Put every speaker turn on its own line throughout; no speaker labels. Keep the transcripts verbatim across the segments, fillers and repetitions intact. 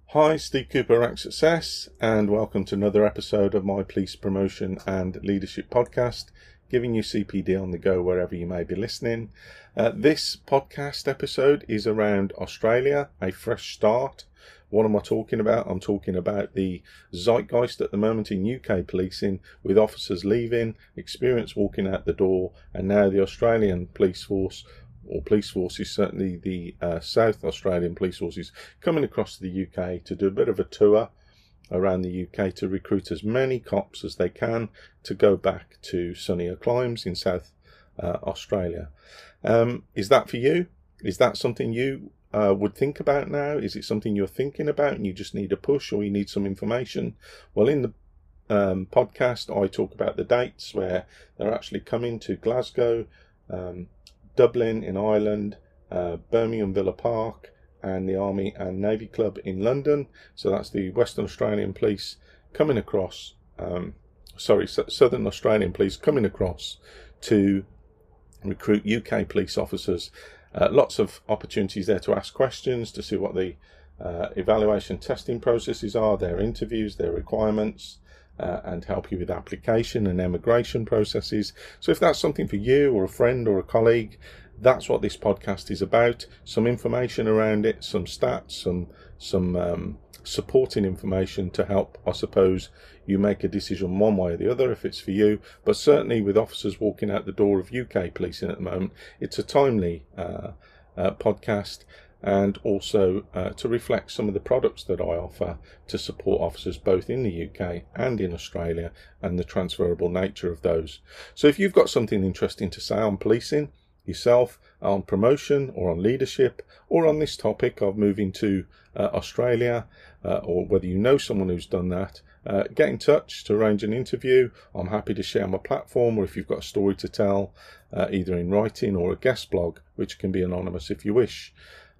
Hi, Steve Cooper, Rank Success, and welcome to another episode of my Police Promotion and Leadership podcast, giving you C P D on the go wherever you may be listening. Uh, this podcast episode is around Australia, a fresh start. What am I talking about? I'm talking about the zeitgeist at the moment in U K policing, with officers leaving, experience walking out the door, and now the Australian police force or police forces, certainly the uh, South Australian police forces, coming across to the U K to do a bit of a tour around the U K to recruit as many cops as they can to go back to sunnier climes in South uh, Australia. Um, is that for you? Is that something you uh, would think about now? Is it something you're thinking about and you just need a push or you need some information? Well, in the um, podcast, I talk about the dates where they're actually coming to Glasgow, um, Dublin in Ireland, uh, Birmingham Villa Park, and the Army and Navy Club in London. So that's the Western Australian Police coming across, um, sorry, Southern Australian Police coming across to recruit U K police officers. Uh, lots of opportunities there to ask questions, to see what the uh, evaluation testing processes are, their interviews, their requirements, Uh, and help you with application and emigration processes. So if that's something for you or a friend or a colleague, that's what this podcast is about. Some information around it, some stats, some some um, supporting information to help, I suppose, you make a decision one way or the other if it's for you. But certainly with officers walking out the door of U K policing at the moment, it's a timely uh, uh, podcast, and also uh, to reflect some of the products that I offer to support officers both in the U K and in Australia, and the transferable nature of those. So if you've got something interesting to say on policing yourself, on promotion or on leadership, or on this topic of moving to uh, Australia, uh, or whether you know someone who's done that, uh, get in touch to arrange an interview. I'm happy to share my platform, or if you've got a story to tell, uh, either in writing or a guest blog, which can be anonymous if you wish.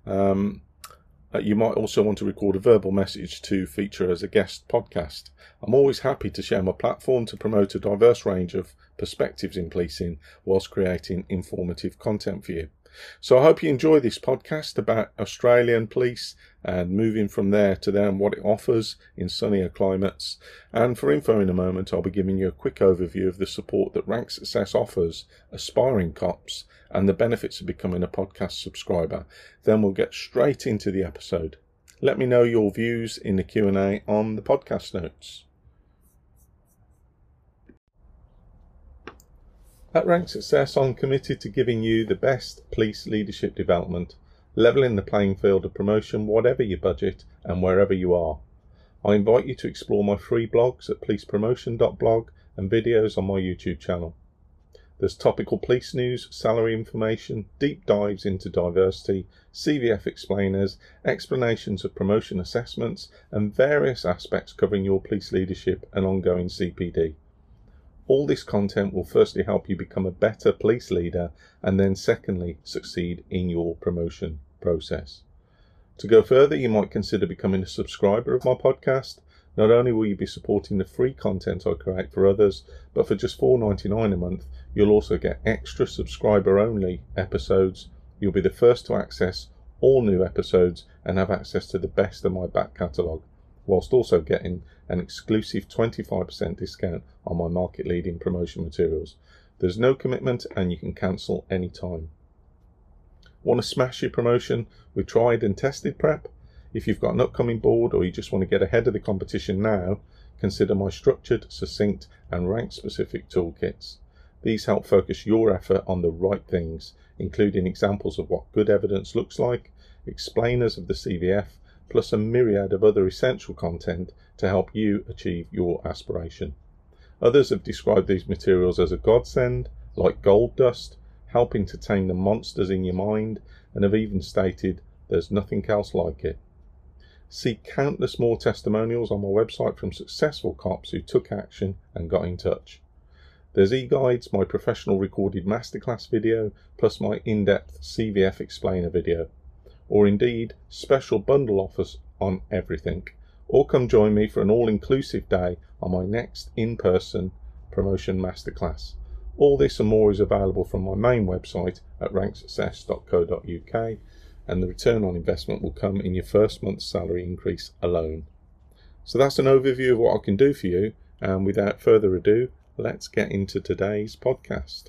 Um, uh, you might also want to record a verbal message to feature as a guest podcast. I'm always happy to share my platform to promote a diverse range of perspectives in policing whilst creating informative content for you. So I hope you enjoy this podcast about Australian police and moving from there to there and what it offers in sunnier climates. And for info in a moment, I'll be giving you a quick overview of the support that Rank Success offers aspiring cops and the benefits of becoming a podcast subscriber. Then we'll get straight into the episode. Let me know your views in the Q and A on the podcast notes. At Rank Success, I'm committed to giving you the best police leadership development, levelling the playing field of promotion, whatever your budget and wherever you are. I invite you to explore my free blogs at police promotion dot blog and videos on my YouTube channel. There's topical police news, salary information, deep dives into diversity, C V F explainers, explanations of promotion assessments, and various aspects covering your police leadership and ongoing C P D. All this content will firstly help you become a better police leader, and then secondly, succeed in your promotion process. To go further, you might consider becoming a subscriber of my podcast. Not only will you be supporting the free content I create for others, but for just four dollars and ninety-nine cents a month, you'll also get extra subscriber-only episodes. You'll be the first to access all new episodes and have access to the best of my back catalogue, whilst also getting an exclusive twenty-five percent discount on my market-leading promotion materials. There's no commitment and you can cancel any time. Want to smash your promotion with tried and tested prep? If you've got an upcoming board or you just want to get ahead of the competition now, consider my structured, succinct and rank-specific toolkits. These help focus your effort on the right things, including examples of what good evidence looks like, explainers of the C V F, plus a myriad of other essential content to help you achieve your aspiration. Others have described these materials as a godsend, like gold dust, helping to tame the monsters in your mind, and have even stated there's nothing else like it. See countless more testimonials on my website from successful cops who took action and got in touch. There's e-guides, my professional recorded masterclass video, plus my in-depth C V F explainer video, or indeed special bundle offers on everything. Or come join me for an all-inclusive day on my next in-person promotion masterclass. All this and more is available from my main website at rank success dot co dot U K. and the return on investment will come in your first month's salary increase alone. So that's an overview of what I can do for you, and without further ado, let's get into today's podcast.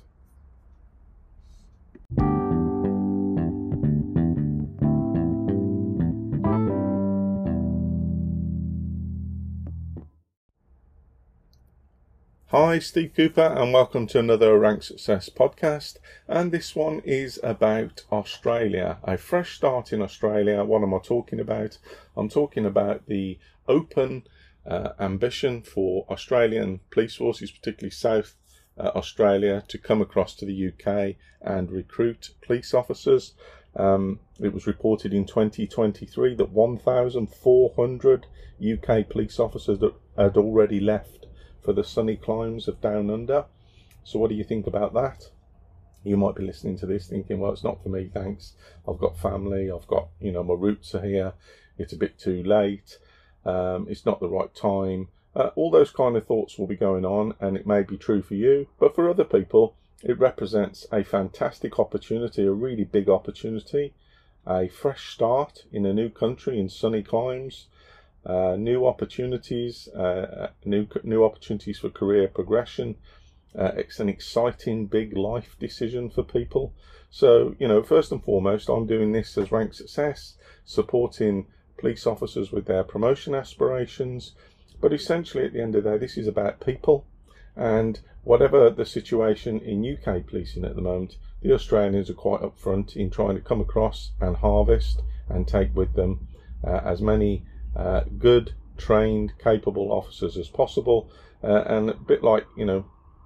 Hi, Steve Cooper, and welcome to another Rank Success podcast. And this one is about Australia, a fresh start in Australia. What am I talking about? I'm talking about the open uh, ambition for Australian police forces, particularly South uh, Australia, to come across to the U K and recruit police officers. Um, it was reported in twenty twenty-three that one thousand four hundred U K police officers had already left for the sunny climes of Down Under. So what do you think about that? You might be listening to this thinking, well, it's not for me, thanks. I've got family, I've got, you know, my roots are here, it's a bit too late, um, it's not the right time. Uh, all those kind of thoughts will be going on, and it may be true for you, but for other people, it represents a fantastic opportunity, a really big opportunity, a fresh start in a new country in sunny climes. Uh, new opportunities, uh, new new opportunities for career progression. Uh, it's an exciting big life decision for people. So, you know, first and foremost, I'm doing this as Rank Success, supporting police officers with their promotion aspirations. But essentially, at the end of the day, this is about people. And whatever the situation in U K policing at the moment, the Australians are quite upfront in trying to come across and harvest and take with them uh, as many Uh, good, trained, capable officers as possible, uh, and a bit like, you know,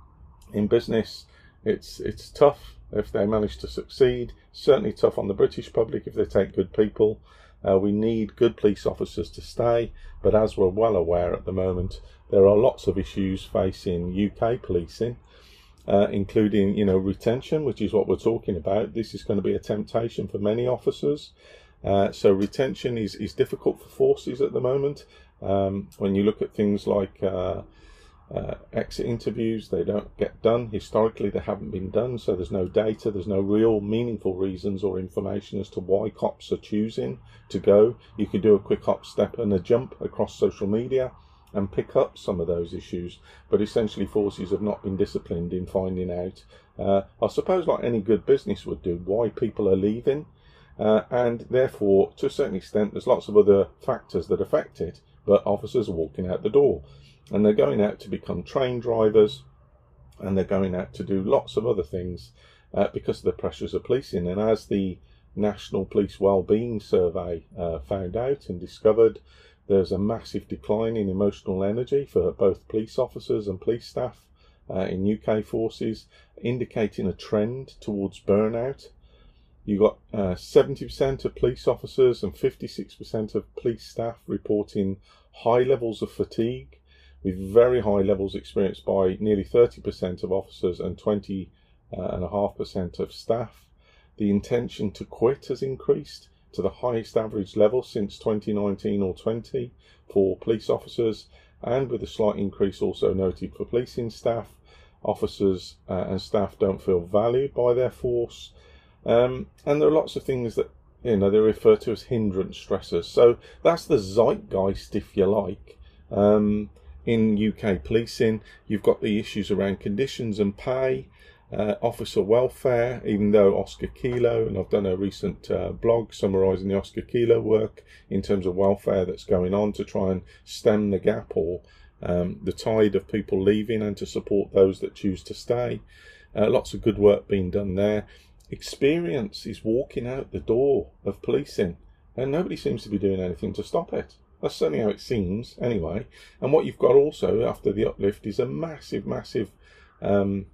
in business, it's it's tough if they manage to succeed. Certainly tough on the British public if they take good people. Uh, we need good police officers to stay, but as we're well aware at the moment, there are lots of issues facing U K policing, uh, including, you know, retention, which is what we're talking about. This is going to be a temptation for many officers. Uh, so retention is, is difficult for forces at the moment. Um, when you look at things like uh, uh, exit interviews, they don't get done. Historically, they haven't been done, so there's no data, there's no real meaningful reasons or information as to why cops are choosing to go. You could do a quick hop, step and a jump across social media and pick up some of those issues, but essentially forces have not been disciplined in finding out, uh, I suppose like any good business would do, why people are leaving. Uh, and therefore, to a certain extent, there's lots of other factors that affect it, but officers are walking out the door, and they're going out to become train drivers, and they're going out to do lots of other things uh, because of the pressures of policing. And as the National Police Wellbeing Survey uh, found out and discovered, there's a massive decline in emotional energy for both police officers and police staff uh, in U K forces, indicating a trend towards burnout. You got uh, seventy percent of police officers and fifty-six percent of police staff reporting high levels of fatigue, with very high levels experienced by nearly thirty percent of officers and twenty point five percent of staff. The intention to quit has increased to the highest average level since twenty nineteen or twenty for police officers, and with a slight increase also noted for policing staff. Officers uh, and staff don't feel valued by their force. Um, and there are lots of things that, you know, they refer to as hindrance stressors. So that's the zeitgeist, if you like. Um, in U K policing, you've got the issues around conditions and pay, uh, officer welfare, even though Oscar Kilo, and I've done a recent uh, blog summarising the Oscar Kilo work in terms of welfare that's going on to try and stem the gap or um, the tide of people leaving and to support those that choose to stay. Uh, lots of good work being done there. Experience is walking out the door of policing, and nobody seems to be doing anything to stop it. That's certainly how it seems, anyway. And what you've got also after the uplift is a massive, massive um,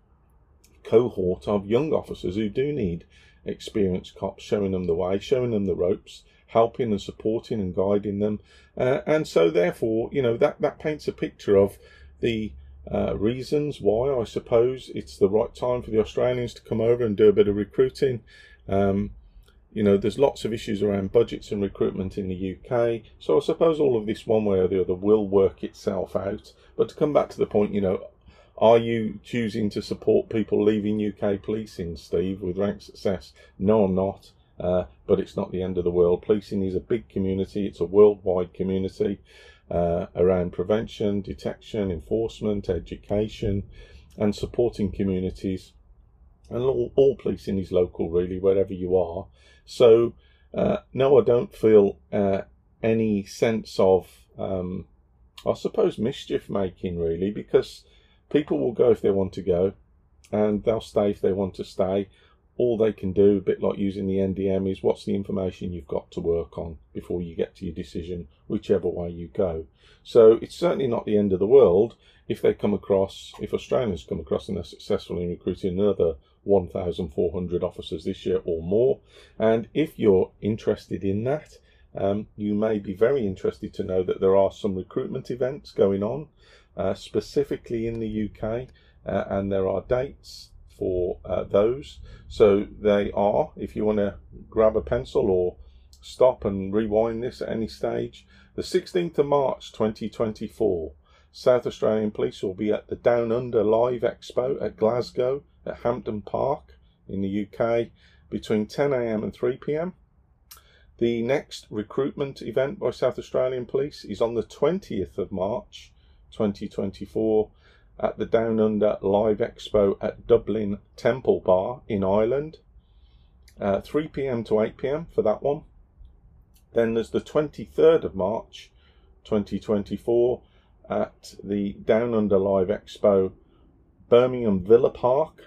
cohort of young officers who do need experienced cops showing them the way, showing them the ropes, helping and supporting and guiding them. Uh, and so, therefore, you know, that, that paints a picture of the Uh, reasons why I suppose it's the right time for the Australians to come over and do a bit of recruiting. Um, you know, there's lots of issues around budgets and recruitment in the U K, so I suppose all of this one way or the other will work itself out. But to come back to the point, you know, are you choosing to support people leaving U K policing, Steve, with Rank Success? No, I'm not. uh, but it's not the end of the world. Policing is a big community. It's a worldwide community uh, around prevention, detection, enforcement, education, and supporting communities. And all, all policing is local, really, wherever you are. So, uh, no, I don't feel uh, any sense of, um, I suppose, mischief making, really, because people will go if they want to go, and they'll stay if they want to stay. All they can do, a bit like using the N D M, is what's the information you've got to work on before you get to your decision, whichever way you go. So it's certainly not the end of the world if they come across, if Australians come across and they're successful in recruiting another one thousand four hundred officers this year or more. And if you're interested in that, um, you may be very interested to know that there are some recruitment events going on, uh, specifically in the U K, uh, and there are dates for uh, those. So they are, if you want to grab a pencil or stop and rewind this at any stage, the sixteenth of March twenty twenty-four, South Australian Police will be at the Down Under Live Expo at Glasgow at Hampton Park in the U K between ten a m and three p m. The next recruitment event by South Australian Police is on the twentieth of March twenty twenty-four at the Down Under Live Expo at Dublin Temple Bar in Ireland, uh, three p m to eight p m for that one. Then there's the twenty-third of March twenty twenty-four at the Down Under Live Expo, Birmingham Villa Park,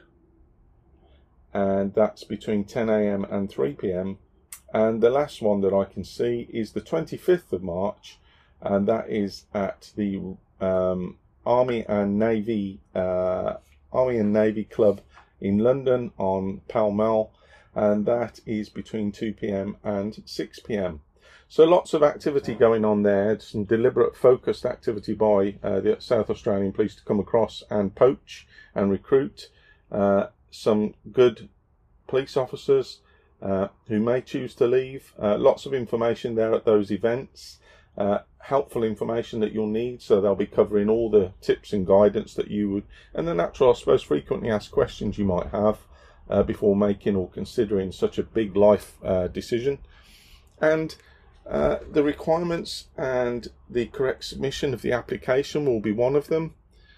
and that's between ten a m and three p m. And the last one that I can see is the twenty-fifth of March, and that is at the um, Army and Navy uh, Army and Navy Club in London on Pall Mall, and that is between two p m and six p m. So lots of activity going on there, some deliberate focused activity by uh, the South Australian Police to come across and poach and recruit uh, some good police officers uh, who may choose to leave. Uh, lots of information there at those events, uh, helpful information that you'll need, so they'll be covering all the tips and guidance that you would, and the natural, I suppose, frequently asked questions you might have uh, before making or considering such a big life uh, decision. And Uh, the requirements and the correct submission of the application will be one of them.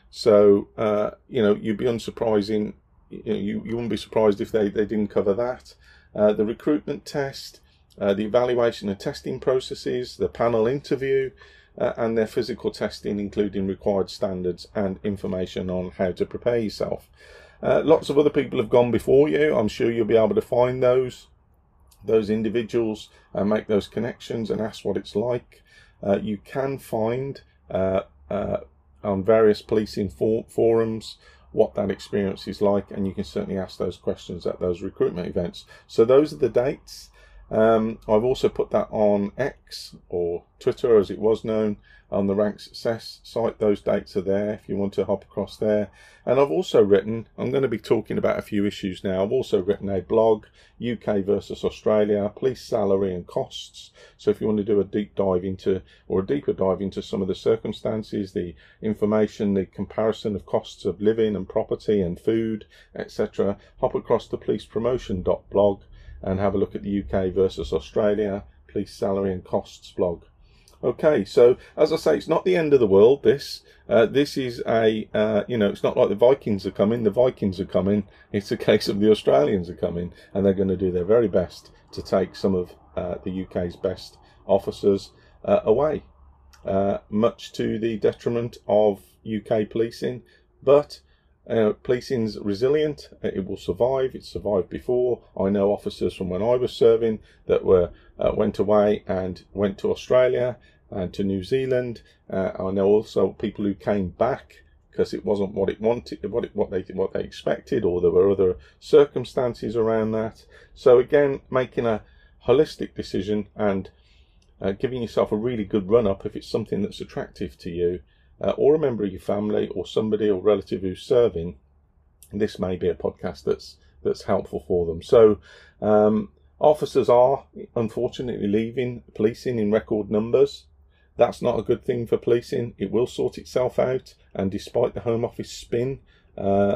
So, uh, you know, you'd be unsurprising, you know, you, you wouldn't be surprised if they, they didn't cover that. Uh, the recruitment test, uh, the evaluation and testing processes, the panel interview, uh, and their physical testing, including required standards and information on how to prepare yourself. Uh, lots of other people have gone before you. I'm sure you'll be able to find those. those individuals and make those connections and ask what it's like. Uh, you can find uh, uh, on various policing for forums what that experience is like, and you can certainly ask those questions at those recruitment events. So those are the dates. Um, I've also put that on X, or Twitter as it was known, on the Rank Success site. Those dates are there if you want to hop across there. And I've also written, I'm going to be talking about a few issues now. I've also written a blog, U K versus Australia, police salary and costs. So if you want to do a deep dive into, or a deeper dive into some of the circumstances, the information, the comparison of costs of living and property and food, et cetera, hop across to police promotion dot blog and have a look at the U K versus Australia police salary and costs blog. Okay, so as I say, it's not the end of the world, this. Uh, this is a, uh, you know, it's not like the Vikings are coming. The Vikings are coming. It's a case of the Australians are coming, and they're going to do their very best to take some of uh, the U K's best officers uh, away, uh, much to the detriment of U K policing. But uh, policing's resilient. It will survive. It's survived before. I know officers from when I was serving that were uh, went away and went to Australia and to New Zealand. Uh, I know also people who came back because it wasn't what it wanted, what it, what they what they expected, or there were other circumstances around that. So again, making a holistic decision and uh, giving yourself a really good run up if it's something that's attractive to you, uh, or a member of your family, or somebody or relative who's serving. This may be a podcast that's that's helpful for them. So um, officers are unfortunately leaving policing in record numbers. That's not a good thing for policing. It will sort itself out, and despite the Home Office spin, uh,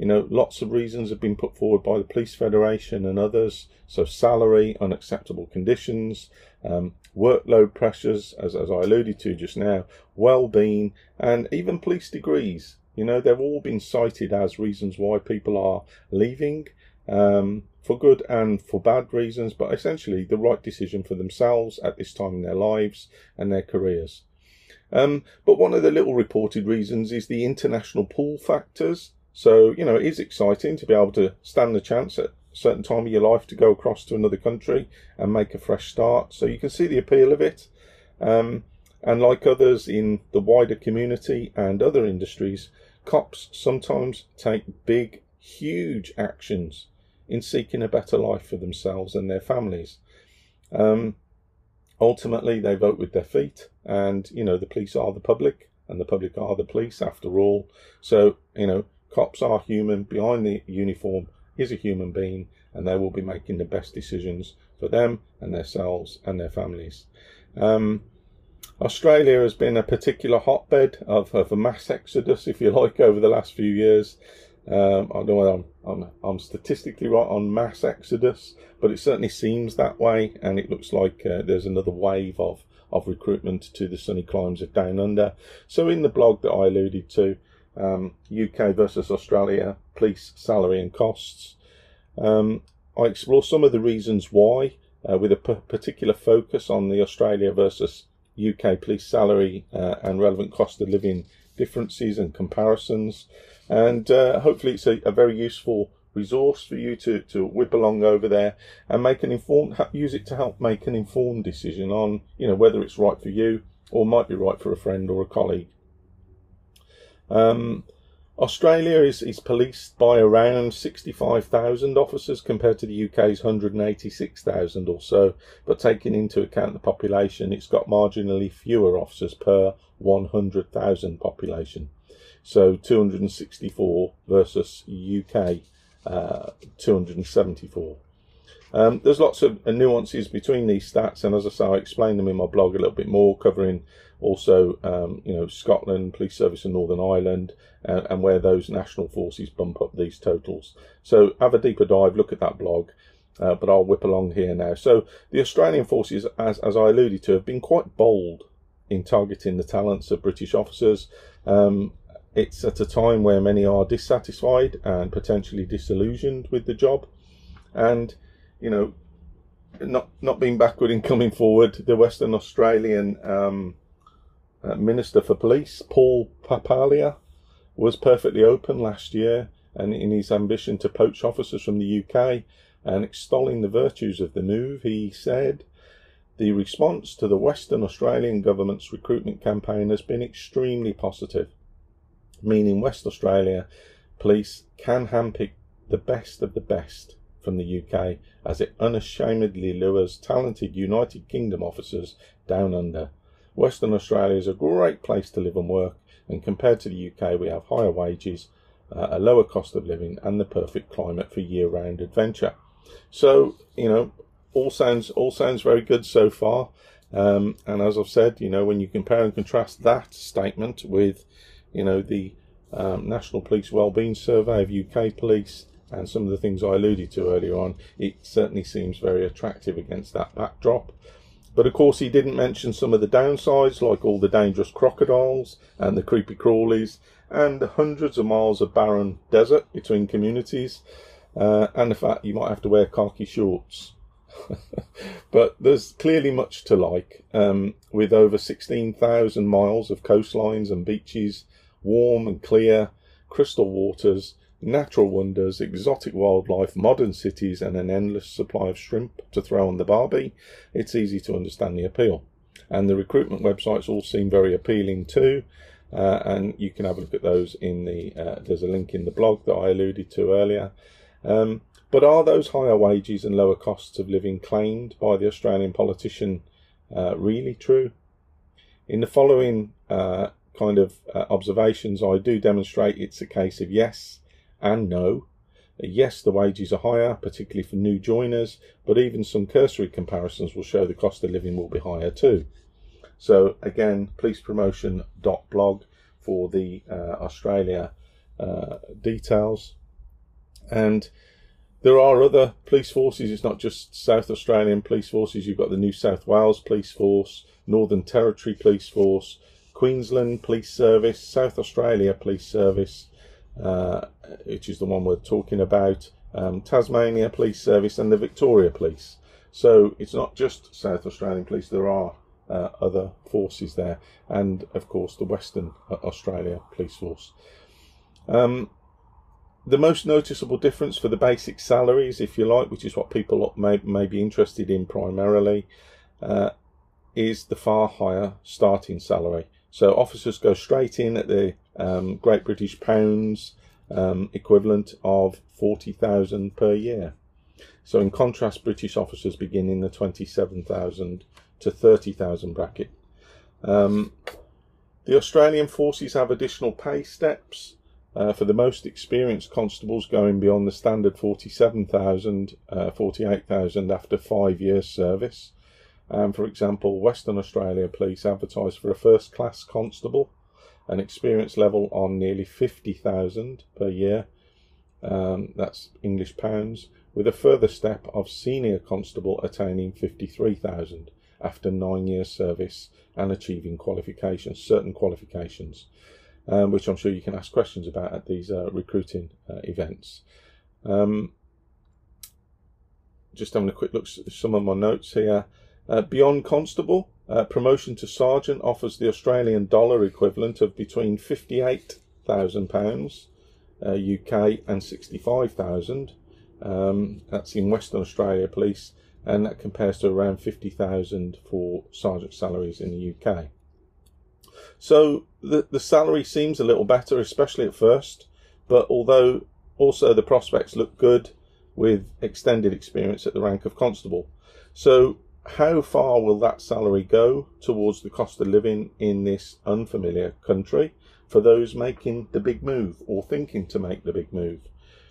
You know, lots of reasons have been put forward by the Police Federation and others. So salary, unacceptable conditions, um, workload pressures, as, as I alluded to just now, well-being, and even police degrees. You know, they've all been cited as reasons why people are leaving, um, for good and for bad reasons, but essentially the right decision for themselves at this time in their lives and their careers. Um, but one of the little reported reasons is the international pull factors. So, you know, it is exciting to be able to stand the chance at a certain time of your life to go across to another country and make a fresh start. So you can see the appeal of it. Um, and like others in the wider community and other industries, cops sometimes take big, huge actions in seeking a better life for themselves and their families. Um, ultimately, they vote with their feet, and, you know, the police are the public and the public are the police after all. So, you know, cops are human. Behind the uniform is a human being, and they will be making the best decisions for them and themselves and their families. Um, Australia has been a particular hotbed of, of a mass exodus, if you like, over the last few years. Um, I don't know whether I'm, I'm, I'm statistically right on mass exodus, but it certainly seems that way, and it looks like uh, there's another wave of, of recruitment to the sunny climes of Down Under. So in the blog that I alluded to, um, U K versus Australia, police salary and costs, um, I explore some of the reasons why, uh, with a p particular focus on the Australia versus U K police salary uh, and relevant cost of living differences and comparisons. And uh, hopefully it's a, a very useful resource for you to, to whip along over there and make an informed, use it to help make an informed decision on, you know, whether it's right for you or might be right for a friend or a colleague. Um, Australia is, is policed by around sixty-five thousand officers compared to the U K's one hundred eighty-six thousand or so, but taking into account the population, it's got marginally fewer officers per one hundred thousand population. So two hundred sixty-four versus U K uh, two hundred seventy-four. Um, there's lots of nuances between these stats, and as I say, I explain them in my blog a little bit more, covering also, um, you know, Scotland, Police Service in Northern Ireland, uh, and where those national forces bump up these totals. So have a deeper dive, look at that blog, uh, but I'll whip along here now. So the Australian forces, as, as I alluded to, have been quite bold in targeting the talents of British officers. Um, it's at a time where many are dissatisfied and potentially disillusioned with the job. And, you know, not not being backward in coming forward, the Western Australian um, uh, Minister for Police, Paul Papalia, was perfectly open last year and in his ambition to poach officers from the U K, and extolling the virtues of the move, he said, "The response to the Western Australian government's recruitment campaign has been extremely positive, meaning West Australia Police can handpick the best of the best from the U K as it unashamedly lures talented United Kingdom officers down under. Western Australia is a great place to live and work, and compared to the U K we have higher wages, uh, a lower cost of living, and the perfect climate for year-round adventure." So, you know, all sounds all sounds very good so far. Um, and as I've said, you know, when you compare and contrast that statement with, you know, the um, National Police Wellbeing Survey of U K Police and some of the things I alluded to earlier on, it certainly seems very attractive against that backdrop. But of course he didn't mention some of the downsides, like all the dangerous crocodiles and the creepy crawlies and the hundreds of miles of barren desert between communities, uh, and the fact you might have to wear khaki shorts. But there's clearly much to like, um, with over sixteen thousand miles of coastlines and beaches, warm and clear, crystal waters, natural wonders, exotic wildlife, modern cities, and an endless supply of shrimp to throw on the barbie. It's easy to understand the appeal. And the recruitment websites all seem very appealing too, uh, and you can have a look at those in the, uh, there's a link in the blog that I alluded to earlier. Um, but are those higher wages and lower costs of living claimed by the Australian politician uh, really true? In the following uh, kind of uh, observations, I do demonstrate it's a case of yes and no. Yes, the wages are higher, particularly for new joiners, but even some cursory comparisons will show the cost of living will be higher too. So again, police promotion dot blog for the uh, Australia uh, details. And there are other police forces. It's not just South Australian police forces. You've got the New South Wales Police Force, Northern Territory Police Force, Queensland Police Service, South Australia Police Service, uh, which is the one we're talking about, um, Tasmania Police Service, and the Victoria Police. So it's not just South Australian Police, there are uh, other forces there, and of course the Western Australia Police Force. Um, the most noticeable difference for the basic salaries, if you like, which is what people may, may be interested in primarily, uh, is the far higher starting salary. So officers go straight in at the um, Great British Pounds um, equivalent of forty thousand per year. So in contrast, British officers begin in the twenty-seven thousand to thirty thousand bracket. Um, the Australian forces have additional pay steps uh, for the most experienced constables, going beyond the standard forty-seven thousand, uh, forty-eight thousand after five years service. Um, for example, Western Australia Police advertise for a first class constable, an experience level on nearly fifty thousand per year. Um, that's English pounds, with a further step of senior constable attaining fifty-three thousand after nine years service and achieving qualifications, certain qualifications, um, which I'm sure you can ask questions about at these uh, recruiting uh, events. Um, just having a quick look at some of my notes here. Uh, beyond constable, uh, promotion to sergeant offers the Australian dollar equivalent of between fifty-eight thousand pounds uh, U K and sixty-five thousand. Um, that's in Western Australia Police, and that compares to around fifty thousand for sergeant salaries in the U K. So the, the salary seems a little better, especially at first, but although also the prospects look good with extended experience at the rank of constable. So how far will that salary go towards the cost of living in this unfamiliar country for those making the big move or thinking to make the big move?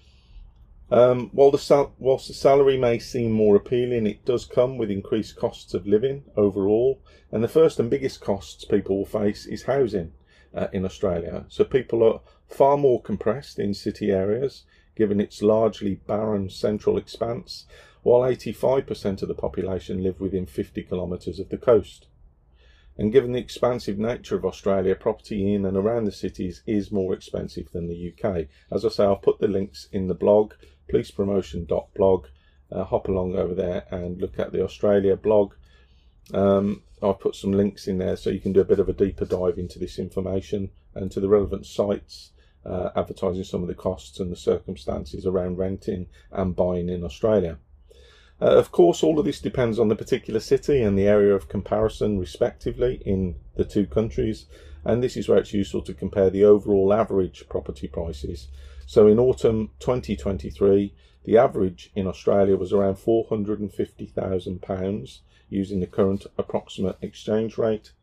Um, while the sal whilst the salary may seem more appealing, it does come with increased costs of living overall. And the first and biggest costs people will face is housing uh, in Australia. So people are far more compressed in city areas, given its largely barren central expanse, while eighty-five percent of the population live within fifty kilometres of the coast. And given the expansive nature of Australia, property in and around the cities is more expensive than the U K. As I say, I'll put the links in the blog, police promotion dot blog. Uh, hop along over there and look at the Australia blog. Um, I've put some links in there so you can do a bit of a deeper dive into this information and to the relevant sites, uh, advertising some of the costs and the circumstances around renting and buying in Australia. Uh, of course, all of this depends on the particular city and the area of comparison, respectively, in the two countries. And this is where it's useful to compare the overall average property prices. So in autumn twenty twenty-three, the average in Australia was around four hundred and fifty thousand pounds using the current approximate exchange rate,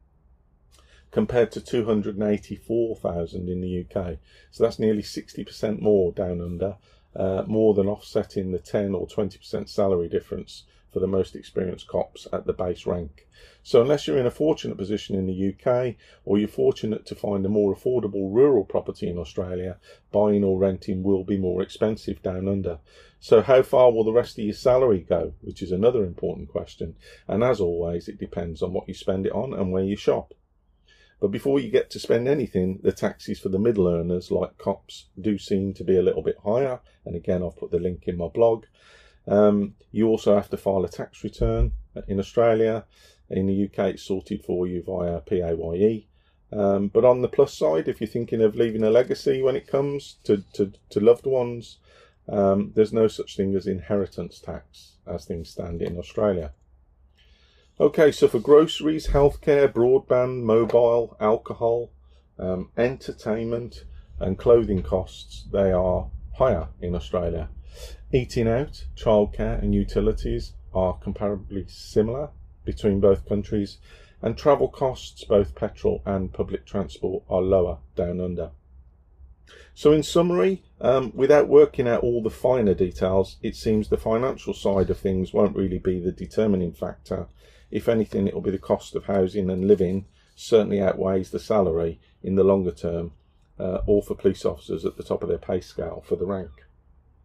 compared to two hundred and eighty-four thousand in the U K. So that's nearly sixty percent more down under. Uh, more than offsetting the ten or twenty percent salary difference for the most experienced cops at the base rank. So unless you're in a fortunate position in the U K, or you're fortunate to find a more affordable rural property in Australia, buying or renting will be more expensive down under. So how far will the rest of your salary go, which is another important question. And as always, it depends on what you spend it on and where you shop. But before you get to spend anything, the taxes for the middle earners, like cops, do seem to be a little bit higher. And again, I've put the link in my blog. Um, you also have to file a tax return in Australia. In the U K, it's sorted for you via P A Y E. Um, but on the plus side, if you're thinking of leaving a legacy when it comes to, to, to loved ones, um, there's no such thing as inheritance tax as things stand in Australia. Okay, so for groceries, healthcare, broadband, mobile, alcohol, um, entertainment and clothing costs, they are higher in Australia. Eating out, childcare and utilities are comparably similar between both countries, and travel costs, both petrol and public transport, are lower down under. So in summary, um, without working out all the finer details, it seems the financial side of things won't really be the determining factor. If anything, it will be the cost of housing and living certainly outweighs the salary in the longer term, uh, or for police officers at the top of their pay scale for the rank.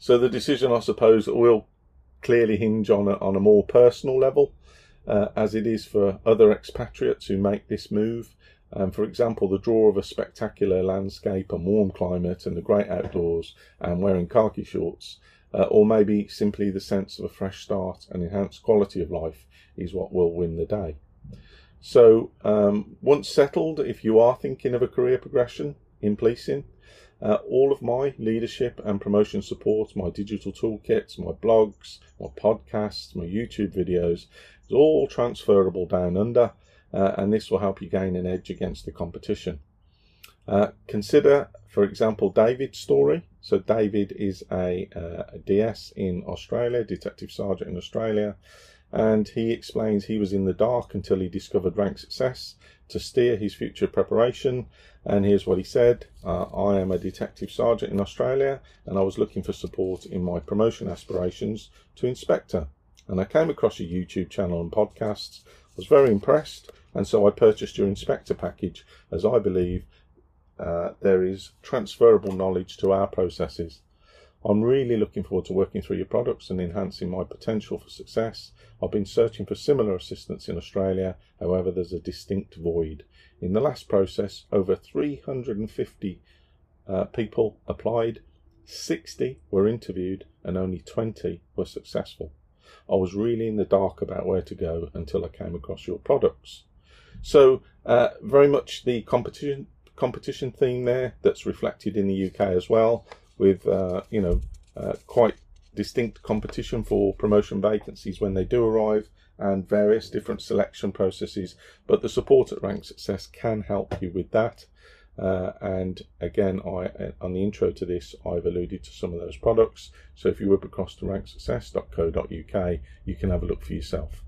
So the decision, I suppose, will clearly hinge on a, on a more personal level, uh, as it is for other expatriates who make this move. Um, for example, the draw of a spectacular landscape and warm climate and the great outdoors and wearing khaki shorts, uh, or maybe simply the sense of a fresh start and enhanced quality of life is what will win the day. So um, once settled, if you are thinking of a career progression in policing, uh, all of my leadership and promotion support, my digital toolkits, my blogs, my podcasts, my YouTube videos, is all transferable down under. Uh, and this will help you gain an edge against the competition. Uh, consider, for example, David's story. So David is a, uh, a D S in Australia, Detective Sergeant in Australia, and he explains he was in the dark until he discovered Rank Success to steer his future preparation. And here's what he said: uh, I am a Detective Sergeant in Australia, and I was looking for support in my promotion aspirations to Inspector. And I came across your YouTube channel and podcasts, was very impressed, and so I purchased your Inspector package, as I believe uh, there is transferable knowledge to our processes. I'm really looking forward to working through your products and enhancing my potential for success. I've been searching for similar assistance in Australia, however there's a distinct void. In the last process, over three hundred fifty uh, people applied, sixty were interviewed, and only twenty were successful. I was really in the dark about where to go until I came across your products. So uh, very much the competition competition theme there, that's reflected in the U K as well, with uh, you know uh, quite distinct competition for promotion vacancies when they do arrive, and various different selection processes. But the support at Rank Success can help you with that. Uh, and again, I on the intro to this, I've alluded to some of those products. So if you whip across to rank success dot co dot U K, you can have a look for yourself.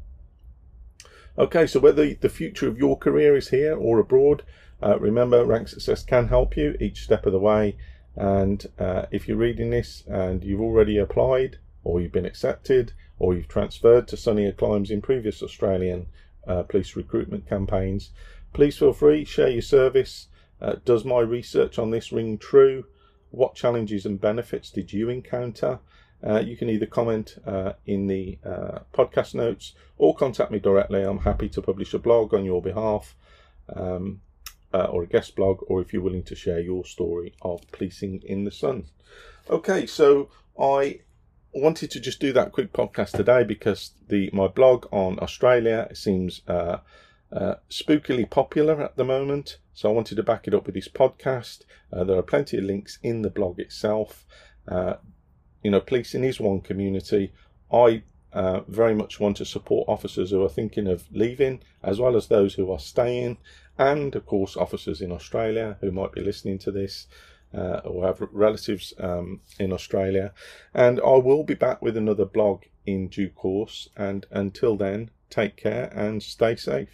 Okay, so whether the future of your career is here or abroad, uh, remember Rank Success can help you each step of the way. And uh, if you're reading this and you've already applied, or you've been accepted, or you've transferred to sunnier climes in previous Australian uh, police recruitment campaigns, please feel free, share your service. Uh, does my research on this ring true? What challenges and benefits did you encounter? Uh, you can either comment uh, in the uh, podcast notes or contact me directly. I'm happy to publish a blog on your behalf, um, uh, or a guest blog, or if you're willing to share your story of policing in the sun. Okay, so I wanted to just do that quick podcast today because the my blog on Australia seems uh, uh, spookily popular at the moment. So I wanted to back it up with this podcast. Uh, there are plenty of links in the blog itself. Uh, you know, policing is one community. I uh, very much want to support officers who are thinking of leaving, as well as those who are staying, and of course officers in Australia who might be listening to this, uh, or have relatives um, in Australia. And I will be back with another blog in due course. And until then, take care and stay safe.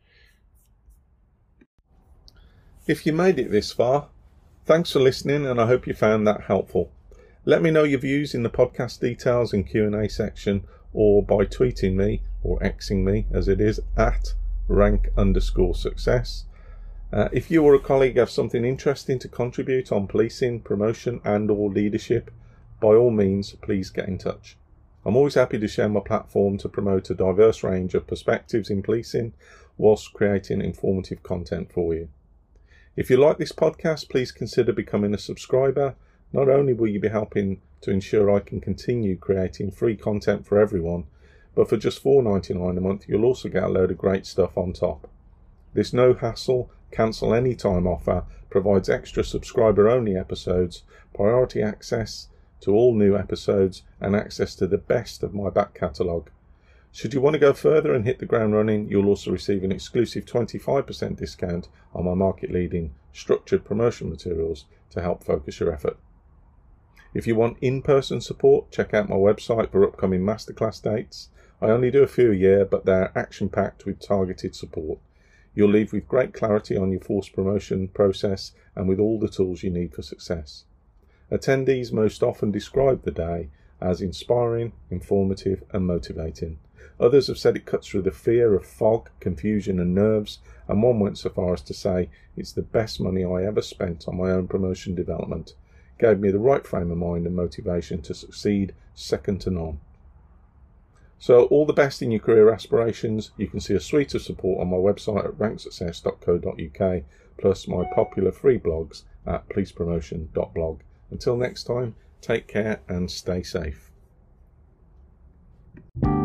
If you made it this far, thanks for listening, and I hope you found that helpful. Let me know your views in the podcast details and Q and A section, or by tweeting me, or Xing me as it is, at rank underscore success. Uh, if you or a colleague have something interesting to contribute on policing, promotion and or leadership, by all means please get in touch. I'm always happy to share my platform to promote a diverse range of perspectives in policing whilst creating informative content for you. If you like this podcast, please consider becoming a subscriber. Not only will you be helping to ensure I can continue creating free content for everyone, but for just four dollars ninety-nine a month, you'll also get a load of great stuff on top. This no hassle, cancel anytime offer provides extra subscriber only episodes, priority access to all new episodes, and access to the best of my back catalogue. Should you want to go further and hit the ground running, you'll also receive an exclusive twenty-five percent discount on my market-leading structured promotion materials to help focus your effort. If you want in-person support, check out my website for upcoming masterclass dates. I only do a few a year, but they're action-packed with targeted support. You'll leave with great clarity on your force promotion process and with all the tools you need for success. Attendees most often describe the day as inspiring, informative and motivating. Others have said it cuts through the fear of fog, confusion and nerves, and one went so far as to say it's the best money I ever spent on my own promotion development. gave me the right frame of mind and motivation to succeed, second to none. So all the best in your career aspirations. You can see a suite of support on my website at rank success dot co dot uk, plus my popular free blogs at police promotion dot blog. Until next time, take care and stay safe.